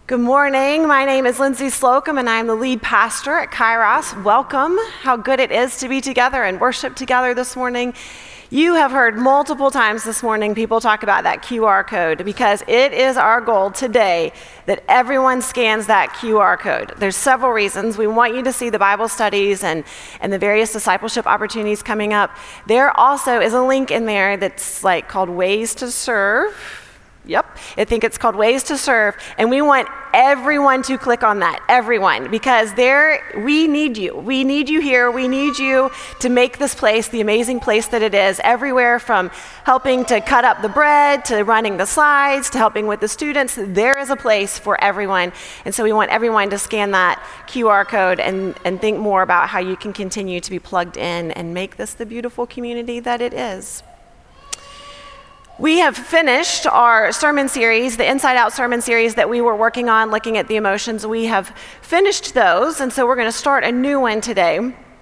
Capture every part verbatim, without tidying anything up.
Good morning. My name is Lindsay Slocum, and I'm the lead pastor at Kairos. Welcome. How good it is to be together and worship together this morning. You have heard multiple times this morning people talk about that Q R code because it is our goal today that everyone scans that Q R code. There's several reasons. We want you to see the Bible studies and, and the various discipleship opportunities coming up. There also is a link in there that's like called Ways to Serve. Yep, I think it's called Ways to Serve, and we want everyone to click on that, everyone, because there, we need you. We need you here. We need you to make this place the amazing place that it is, everywhere from helping to cut up the bread, to running the slides, to helping with the students. There is a place for everyone, and so we want everyone to scan that Q R code and, and think more about how you can continue to be plugged in and make this the beautiful community that it is. We have finished our sermon series, the Inside Out sermon series that we were working on, looking at the emotions. We have finished those, and so we're going to start a new one today.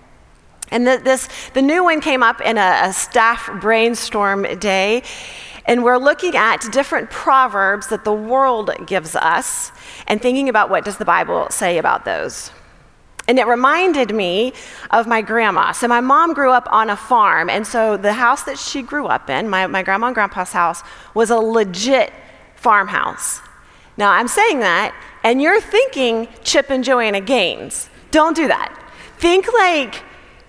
And the, this, the new one came up in a, a staff brainstorm day, and we're looking at different proverbs that the world gives us and thinking about what does the Bible say about those. And it reminded me of my grandma. So my mom grew up on a farm, and so the house that she grew up in, my, my grandma and grandpa's house, was a legit farmhouse. Now I'm saying that, and you're thinking Chip and Joanna Gaines. Don't do that. Think like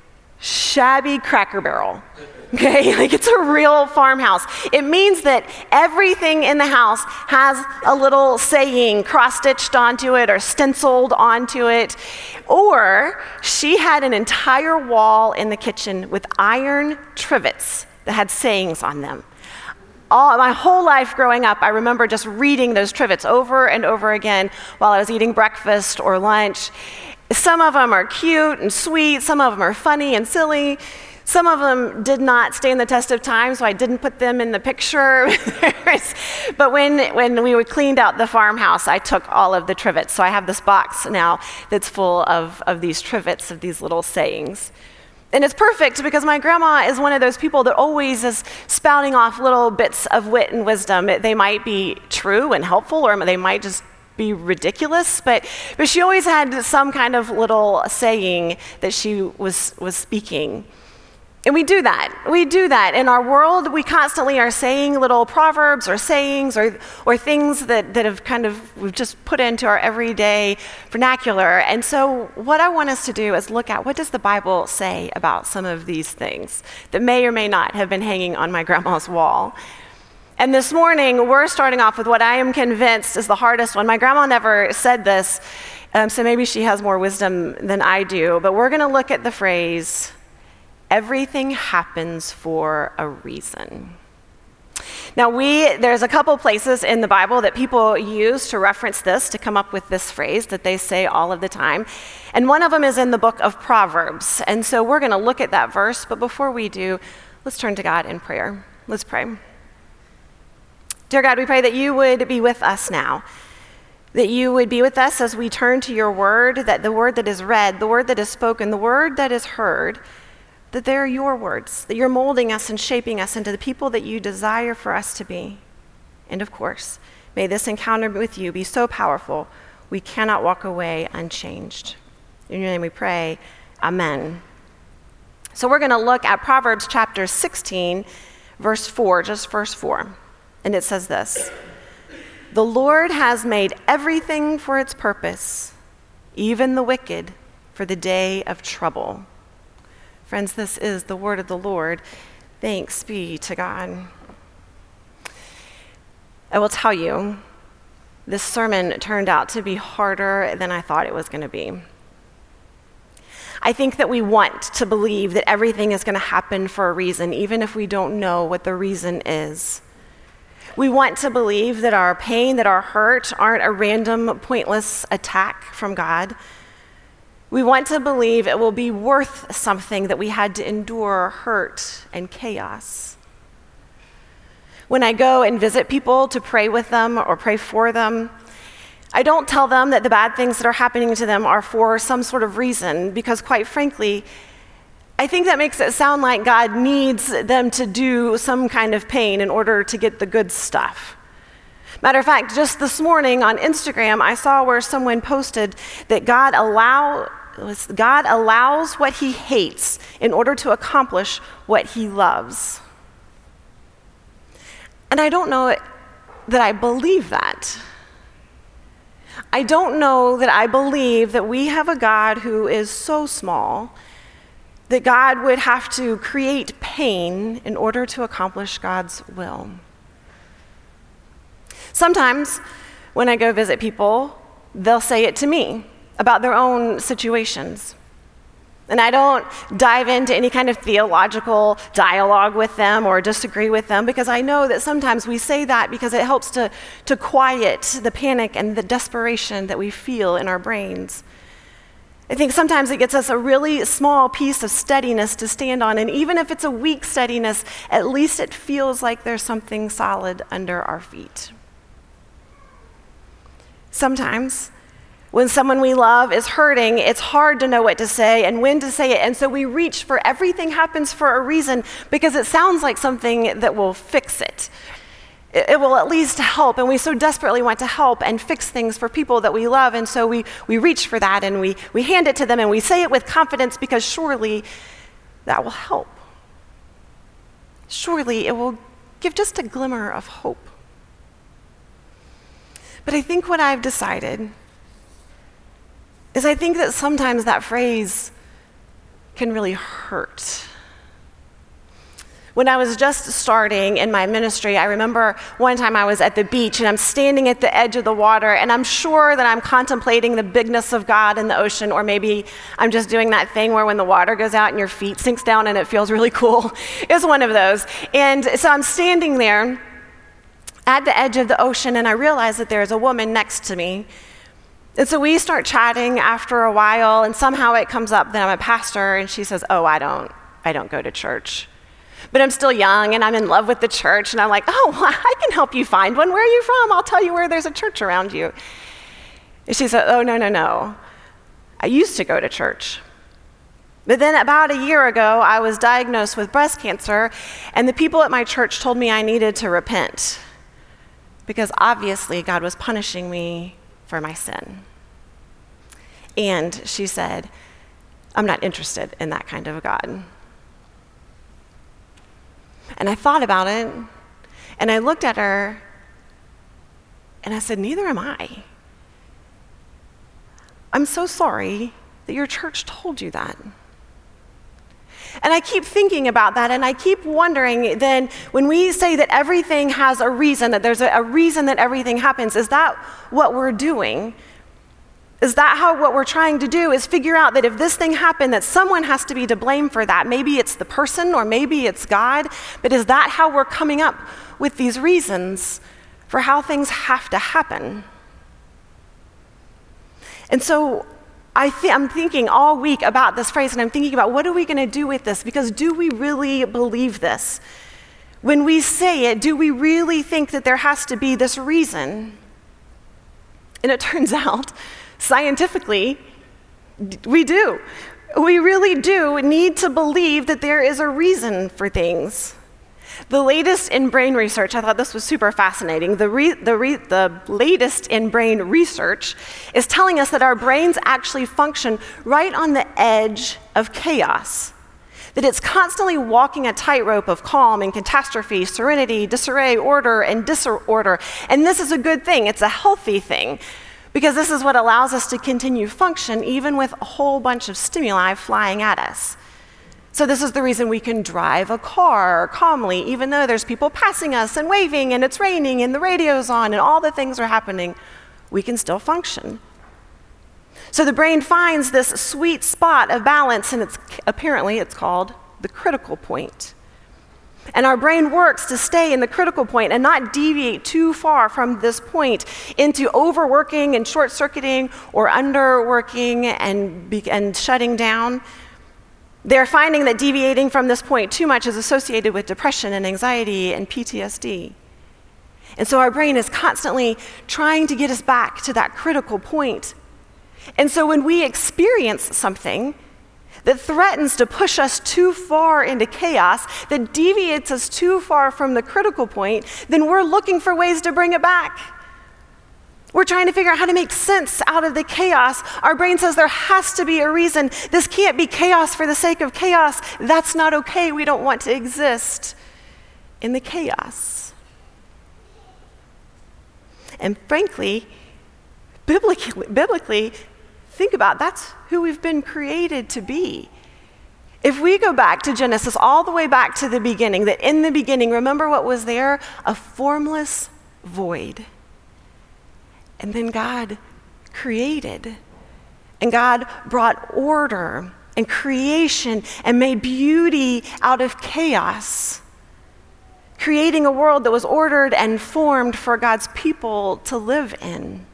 shabby Cracker Barrel. Okay, like it's a real farmhouse. It means that everything in the house has a little saying cross-stitched onto it or stenciled onto it. Or she had an entire wall in the kitchen with iron trivets that had sayings on them. All, my whole life growing up, I remember just reading those trivets over and over again while I was eating breakfast or lunch. Some of them are cute and sweet, some of them are funny and silly. Some of them did not stand the test of time, so I didn't put them in the picture. But when, when we cleaned out the farmhouse, I took all of the trivets. So I have this box now that's full of, of these trivets, of these little sayings. And it's perfect because my grandma is one of those people that always is spouting off little bits of wit and wisdom. They might be true and helpful, or they might just be ridiculous, but, but she always had some kind of little saying that she was, was speaking. And we do that. We do that. In our world, we constantly are saying little proverbs or sayings or or things that, that have kind of, we've just put into our everyday vernacular. And so what I want us to do is look at what does the Bible say about some of these things that may or may not have been hanging on my grandma's wall. And this morning, we're starting off with what I am convinced is the hardest one. My grandma never said this, um, so maybe she has more wisdom than I do, but we're going to look at the phrase, everything happens for a reason. Now, we there's a couple places in the Bible that people use to reference this, to come up with this phrase that they say all of the time. And one of them is in the book of Proverbs. And so we're going to look at that verse. But before we do, let's turn to God in prayer. Let's pray. Dear God, we pray that you would be with us now, that you would be with us as we turn to your word, that the word that is read, the word that is spoken, the word that is heard, that they're your words, that you're molding us and shaping us into the people that you desire for us to be. And of course, may this encounter with you be so powerful, we cannot walk away unchanged. In your name we pray, amen. So we're going to look at Proverbs chapter sixteen, verse four, just verse four. And it says this, the Lord has made everything for its purpose, even the wicked for the day of trouble. Friends, this is the word of the Lord. Thanks be to God. I will tell you, this sermon turned out to be harder than I thought it was going to be. I think that we want to believe that everything is going to happen for a reason, even if we don't know what the reason is. We want to believe that our pain, that our hurt aren't a random, pointless attack from God. We want to believe it will be worth something that we had to endure hurt and chaos. When I go and visit people to pray with them or pray for them, I don't tell them that the bad things that are happening to them are for some sort of reason, because quite frankly, I think that makes it sound like God needs them to do some kind of pain in order to get the good stuff. Matter of fact, just this morning on Instagram, I saw where someone posted that God allow, God allows what he hates in order to accomplish what he loves. And I don't know that I believe that. I don't know that I believe that we have a God who is so small that God would have to create pain in order to accomplish God's will. Sometimes when I go visit people, they'll say it to me about their own situations. And I don't dive into any kind of theological dialogue with them or disagree with them, because I know that sometimes we say that because it helps to, to quiet the panic and the desperation that we feel in our brains. I think sometimes it gets us a really small piece of steadiness to stand on, and even if it's a weak steadiness, at least it feels like there's something solid under our feet. Sometimes, when someone we love is hurting, it's hard to know what to say and when to say it, and so we reach for everything happens for a reason because it sounds like something that will fix it. It, it will at least help, and we so desperately want to help and fix things for people that we love, and so we, we reach for that and we, we hand it to them and we say it with confidence because surely that will help. Surely it will give just a glimmer of hope. But I think what I've decided is I think that sometimes that phrase can really hurt. When I was just starting in my ministry, I remember one time I was at the beach and I'm standing at the edge of the water and I'm sure that I'm contemplating the bigness of God in the ocean, or maybe I'm just doing that thing where when the water goes out and your feet sinks down and it feels really cool. It's one of those. And so I'm standing there at the edge of the ocean and I realize that there's a woman next to me. And so we start chatting after a while, and somehow it comes up that I'm a pastor, and she says, oh, I don't, I don't go to church. But I'm still young, and I'm in love with the church, and I'm like, oh, well, I can help you find one. Where are you from? I'll tell you where there's a church around you. And she said, oh, no, no, no. I used to go to church. But then about a year ago, I was diagnosed with breast cancer, and the people at my church told me I needed to repent because obviously God was punishing me for my sin. And she said, I'm not interested in that kind of a God. And I thought about it, and I looked at her, and I said, neither am I. I'm so sorry that your church told you that. And I keep thinking about that, and I keep wondering then, when we say that everything has a reason, that there's a, a reason that everything happens, is that what we're doing? Is that how what we're trying to do is figure out that if this thing happened, that someone has to be to blame for that? Maybe it's the person or maybe it's God, but is that how we're coming up with these reasons for how things have to happen? And so I th- I'm thinking all week about this phrase, and I'm thinking about what are we going to do with this? Because do we really believe this? When we say it, do we really think that there has to be this reason? And it turns out, scientifically, we do. We really do need to believe that there is a reason for things. The latest in brain research, I thought this was super fascinating. The, re, the, re, the latest in brain research is telling us that our brains actually function right on the edge of chaos. That it's constantly walking a tightrope of calm and catastrophe, serenity, disarray, order, and disorder. And this is a good thing. It's a healthy thing, because this is what allows us to continue function even with a whole bunch of stimuli flying at us. So this is the reason we can drive a car calmly, even though there's people passing us and waving and it's raining and the radio's on and all the things are happening, we can still function. So the brain finds this sweet spot of balance, and it's apparently it's called the critical point. And our brain works to stay in the critical point and not deviate too far from this point into overworking and short-circuiting or underworking and, be- and shutting down. They're finding that deviating from this point too much is associated with depression and anxiety and P T S D. And so our brain is constantly trying to get us back to that critical point. And so when we experience something that threatens to push us too far into chaos, that deviates us too far from the critical point, then we're looking for ways to bring it back. We're trying to figure out how to make sense out of the chaos. Our brain says there has to be a reason. This can't be chaos for the sake of chaos. That's not okay. We don't want to exist in the chaos. And frankly, biblically, biblically, think about it, that's who we've been created to be. If we go back to Genesis, all the way back to the beginning, that in the beginning, remember what was there? A formless void. And then God created. And God brought order and creation and made beauty out of chaos, creating a world that was ordered and formed for God's people to live in.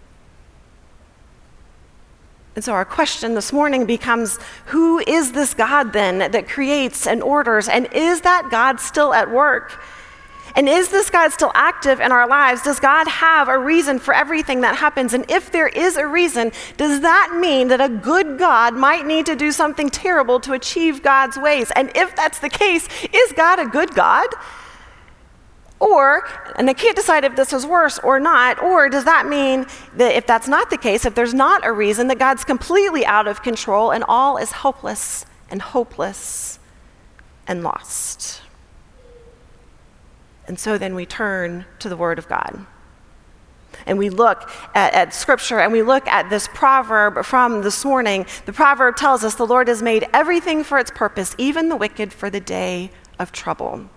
And so our question this morning becomes, who is this God then that creates and orders? And is that God still at work? And is this God still active in our lives? Does God have a reason for everything that happens? And if there is a reason, does that mean that a good God might need to do something terrible to achieve God's ways? And if that's the case, is God a good God? Or, and I can't decide if this is worse or not, or does that mean that if that's not the case, if there's not a reason, that God's completely out of control and all is helpless and hopeless and lost? And so then we turn to the Word of God. And we look at, at Scripture, and we look at this proverb from this morning. The proverb tells us the Lord has made everything for its purpose, even the wicked for the day of trouble.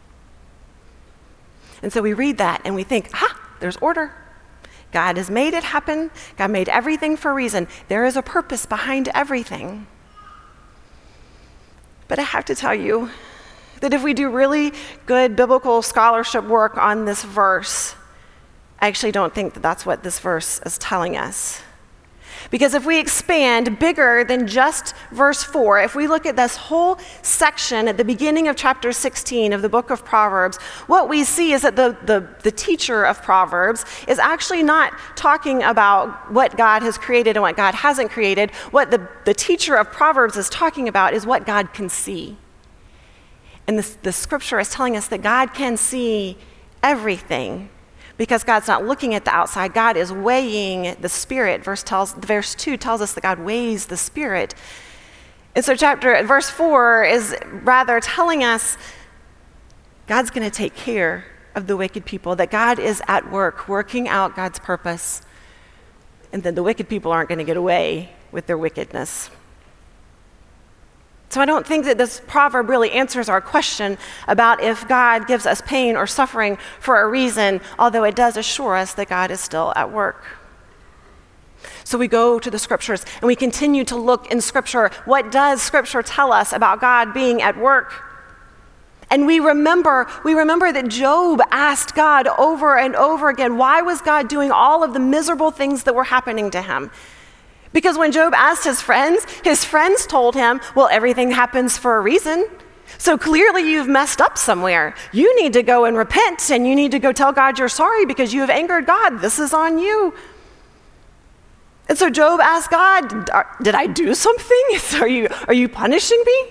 And so we read that and we think, ah, there's order. God has made it happen. God made everything for a reason. There is a purpose behind everything. But I have to tell you that if we do really good biblical scholarship work on this verse, I actually don't think that that's what this verse is telling us. Because if we expand bigger than just verse four, if we look at this whole section at the beginning of chapter sixteen of the book of Proverbs, what we see is that the, the, the teacher of Proverbs is actually not talking about what God has created and what God hasn't created. What the, the teacher of Proverbs is talking about is what God can see. And the, the scripture is telling us that God can see everything, because God's not looking at the outside. God is weighing the spirit. Verse tells, verse two tells us that God weighs the spirit. And so chapter, verse four is rather telling us God's going to take care of the wicked people, that God is at work, working out God's purpose, and then the wicked people aren't going to get away with their wickedness. So I don't think that this proverb really answers our question about if God gives us pain or suffering for a reason, although it does assure us that God is still at work. So we go to the scriptures and we continue to look in scripture. What does scripture tell us about God being at work? And we remember, we remember that Job asked God over and over again, why was God doing all of the miserable things that were happening to him? Because when Job asked his friends, his friends told him, well, everything happens for a reason. So clearly you've messed up somewhere. You need to go and repent, and you need to go tell God you're sorry because you have angered God. This is on you. And so Job asked God, did I do something? Are you, are you punishing me?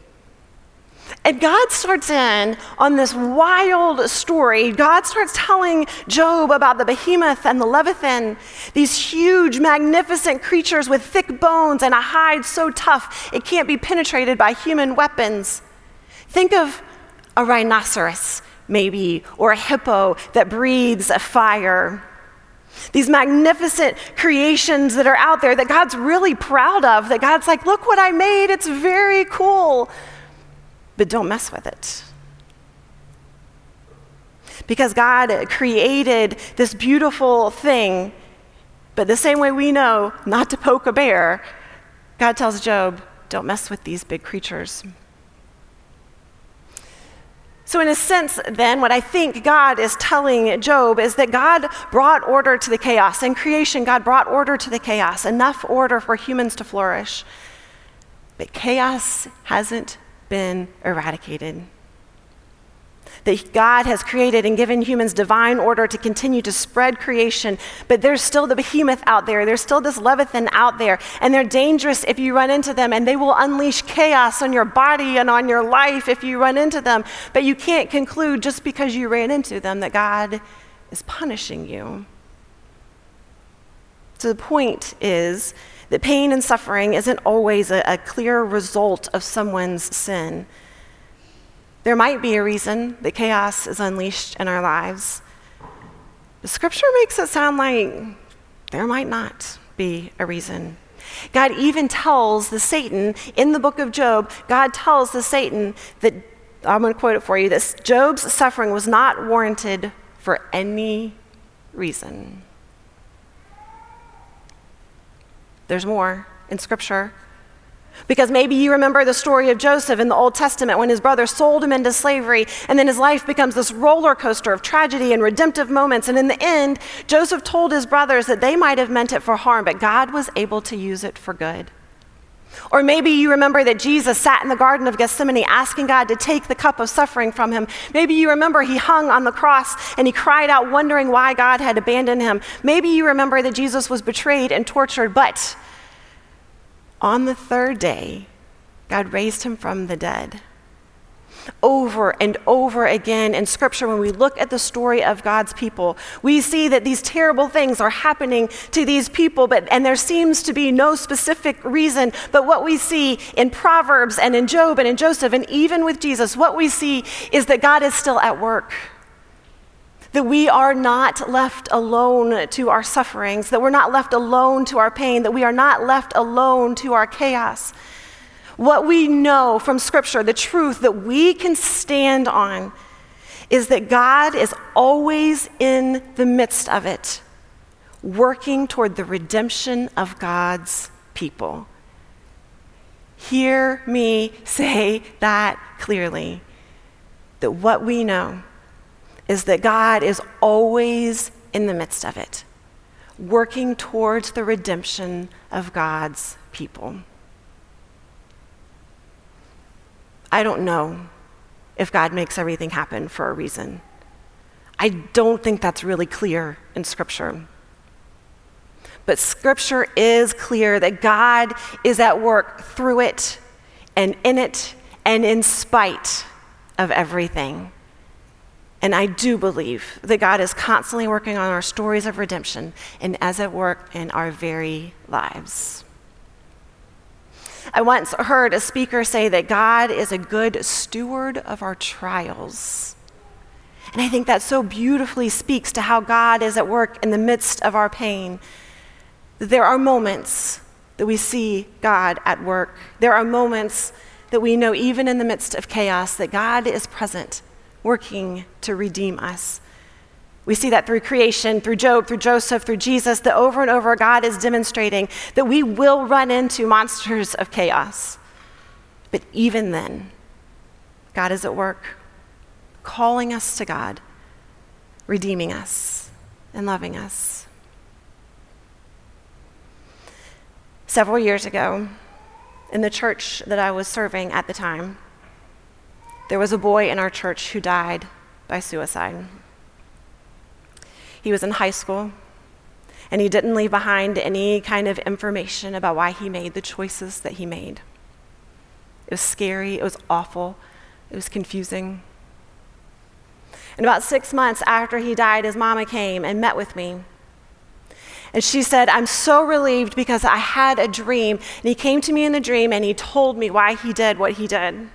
And God starts in on this wild story. God starts telling Job about the behemoth and the leviathan, these huge, magnificent creatures with thick bones and a hide so tough it can't be penetrated by human weapons. Think of a rhinoceros, maybe, or a hippo that breathes a fire. These magnificent creations that are out there that God's really proud of, that God's like, look what I made, it's very cool. But don't mess with it. Because God created this beautiful thing, but the same way we know not to poke a bear, God tells Job, don't mess with these big creatures. So in a sense, then, what I think God is telling Job is that God brought order to the chaos. In creation, God brought order to the chaos, enough order for humans to flourish. But chaos hasn't been eradicated. That God has created and given humans divine order to continue to spread creation, but there's still the behemoth out there. There's still this leviathan out there, and they're dangerous if you run into them, and they will unleash chaos on your body and on your life if you run into them. But you can't conclude just because you ran into them that God is punishing you. So the point is that pain and suffering isn't always a, a clear result of someone's sin. There might be a reason that chaos is unleashed in our lives. The scripture makes it sound like there might not be a reason. God even tells the Satan in the book of Job, God tells the Satan that, I'm going to quote it for you, that Job's suffering was not warranted for any reason. There's more in scripture. Because maybe you remember the story of Joseph in the Old Testament when his brother sold him into slavery, and then his life becomes this roller coaster of tragedy and redemptive moments. And in the end, Joseph told his brothers that they might have meant it for harm, but God was able to use it for good. Or maybe you remember that Jesus sat in the Garden of Gethsemane asking God to take the cup of suffering from him. Maybe you remember he hung on the cross and he cried out wondering why God had abandoned him. Maybe you remember that Jesus was betrayed and tortured, but on the third day, God raised him from the dead. Over and over again in Scripture, when we look at the story of God's people, we see that these terrible things are happening to these people, but and there seems to be no specific reason. But what we see in Proverbs and in Job and in Joseph and even with Jesus, what we see is that God is still at work. That we are not left alone to our sufferings, that we're not left alone to our pain, that we are not left alone to our chaos. What we know from Scripture, the truth that we can stand on, is that God is always in the midst of it, working toward the redemption of God's people. Hear me say that clearly, that what we know is that God is always in the midst of it, working towards the redemption of God's people. I don't know if God makes everything happen for a reason. I don't think that's really clear in Scripture. But Scripture is clear that God is at work through it and in it and in spite of everything. And I do believe that God is constantly working on our stories of redemption and as at work in our very lives. I once heard a speaker say that God is a good steward of our trials. And I think that so beautifully speaks to how God is at work in the midst of our pain. There are moments that we see God at work. There are moments that we know even in the midst of chaos that God is present, working to redeem us. We see that through creation, through Job, through Joseph, through Jesus, that over and over God is demonstrating that we will run into monsters of chaos. But even then, God is at work, calling us to God, redeeming us, and loving us. Several years ago, in the church that I was serving at the time, there was a boy in our church who died by suicide. He was in high school, and he didn't leave behind any kind of information about why he made the choices that he made. It was scary, it was awful, it was confusing. And about six months after he died, his mama came and met with me. And she said, I'm so relieved because I had a dream, and he came to me in the dream and he told me why he did what he did.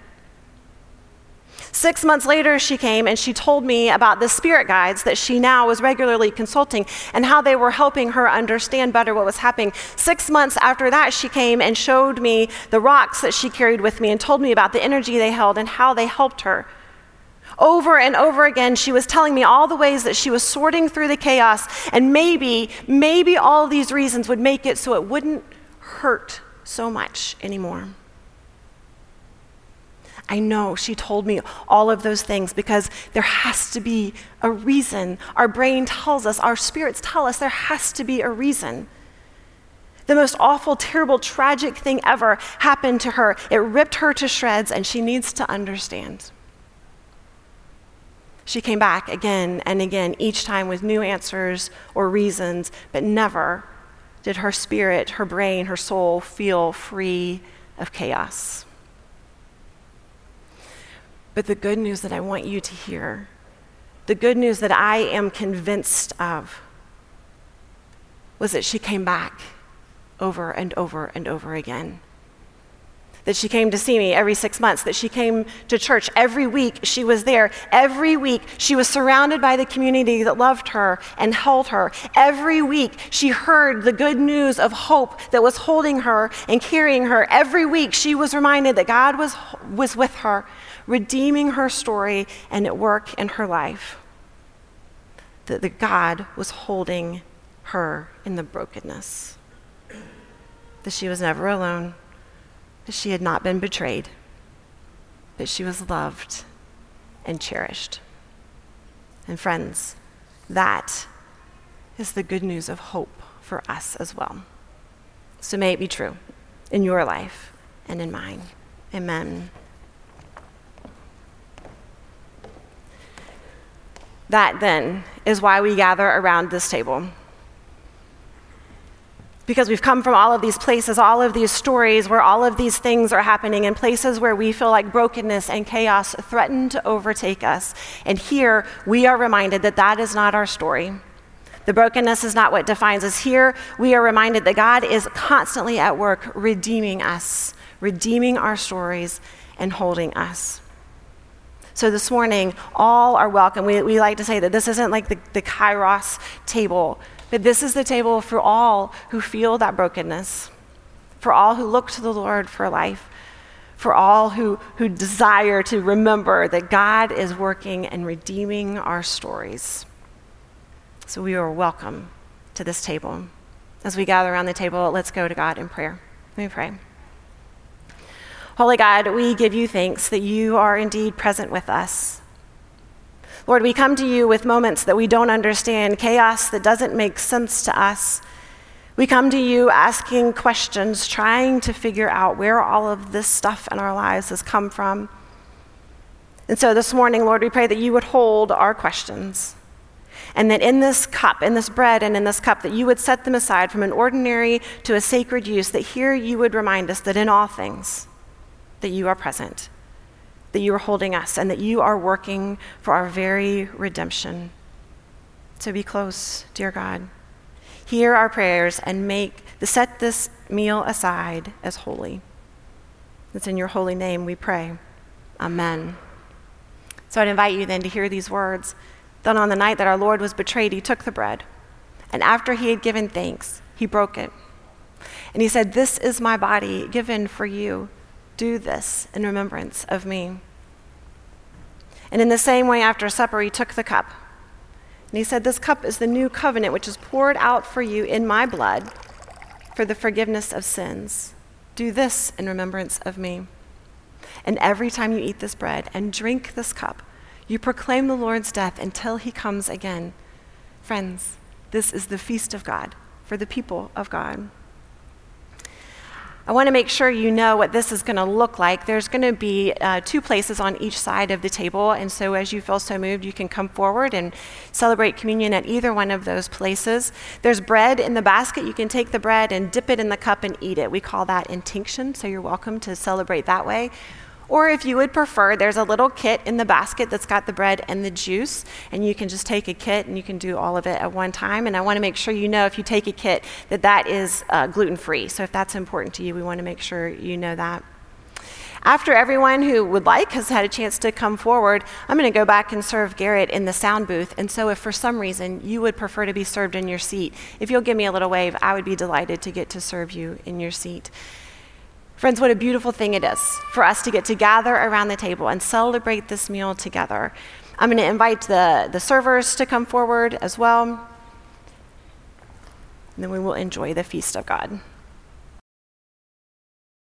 Six months later, she came and she told me about the spirit guides that she now was regularly consulting and how they were helping her understand better what was happening. Six months after that, she came and showed me the rocks that she carried with me and told me about the energy they held and how they helped her. Over and over again, she was telling me all the ways that she was sorting through the chaos, and maybe, maybe all of these reasons would make it so it wouldn't hurt so much anymore. I know she told me all of those things because there has to be a reason. Our brain tells us, our spirits tell us there has to be a reason. The most awful, terrible, tragic thing ever happened to her. It ripped her to shreds, and she needs to understand. She came back again and again, each time with new answers or reasons, but never did her spirit, her brain, her soul feel free of chaos. But the good news that I want you to hear, the good news that I am convinced of, was that she came back over and over and over again. That she came to see me every six months, that she came to church every week. She was there every week. She was surrounded by the community that loved her and held her. Every week she heard the good news of hope that was holding her and carrying her. Every week she was reminded that God was, was with her, redeeming her story and at work in her life. That the God was holding her in the brokenness. That she was never alone. That she had not been betrayed, that she was loved and cherished. And friends, that is the good news of hope for us as well. So may it be true in your life and in mine. Amen. That then is why we gather around this table. Because we've come from all of these places, all of these stories where all of these things are happening in places where we feel like brokenness and chaos threaten to overtake us. And here we are reminded that that is not our story. The brokenness is not what defines us. Here we are reminded that God is constantly at work redeeming us, redeeming our stories and holding us. So this morning, all are welcome. We, we like to say that this isn't like the, the Kairos table, but this is the table for all who feel that brokenness, for all who look to the Lord for life, for all who, who desire to remember that God is working and redeeming our stories. So we are welcome to this table. As we gather around the table, let's go to God in prayer. Let me pray. Holy God, we give you thanks that you are indeed present with us. Lord, we come to you with moments that we don't understand, chaos that doesn't make sense to us. We come to you asking questions, trying to figure out where all of this stuff in our lives has come from. And so this morning, Lord, we pray that you would hold our questions, and that in this cup, in this bread and in this cup, that you would set them aside from an ordinary to a sacred use, that here you would remind us that in all things, that you are present, that you are holding us, and that you are working for our very redemption. So be close, dear God. Hear our prayers and make the set this meal aside as holy. It's in your holy name we pray. Amen. So I'd invite you then to hear these words. Then on the night that our Lord was betrayed, he took the bread, and after he had given thanks, he broke it. And he said, "This is my body given for you. Do this in remembrance of me." And in the same way, after supper, he took the cup. And he said, "This cup is the new covenant, which is poured out for you in my blood for the forgiveness of sins. Do this in remembrance of me. And every time you eat this bread and drink this cup, you proclaim the Lord's death until he comes again." Friends, this is the feast of God for the people of God. I want to make sure you know what this is going to look like. There's going to be uh, two places on each side of the table, and so as you feel so moved, you can come forward and celebrate communion at either one of those places. There's bread in the basket. You can take the bread and dip it in the cup and eat it. We call that intinction, so you're welcome to celebrate that way. Or if you would prefer, there's a little kit in the basket that's got the bread and the juice, and you can just take a kit and you can do all of it at one time. And I want to make sure you know, if you take a kit, that that is uh, gluten-free. So if that's important to you, we want to make sure you know that. After everyone who would like has had a chance to come forward, I'm going to go back and serve Garrett in the sound booth. And so if for some reason you would prefer to be served in your seat, if you'll give me a little wave, I would be delighted to get to serve you in your seat. Friends, what a beautiful thing it is for us to get to gather around the table and celebrate this meal together. I'm going to invite the, the servers to come forward as well, and then we will enjoy the feast of God.